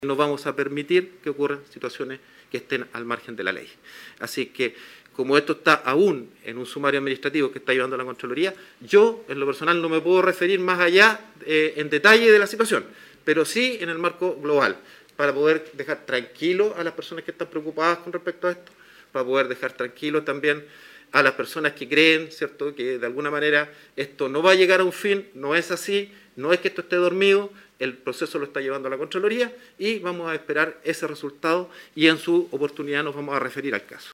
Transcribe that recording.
No vamos a permitir que ocurran situaciones que estén al margen de la ley. Así que, como esto está aún en un sumario administrativo que está llevando la Contraloría, yo, en lo personal, no me puedo referir más allá en detalle de la situación, pero sí en el marco global, para poder dejar tranquilo a las personas que están preocupadas con respecto a esto, para poder dejar tranquilos también a las personas que creen, ¿cierto?, que de alguna manera esto no va a llegar a un fin, no es así, no es que esto esté dormido, el proceso lo está llevando a la Contraloría y vamos a esperar ese resultado y en su oportunidad nos vamos a referir al caso.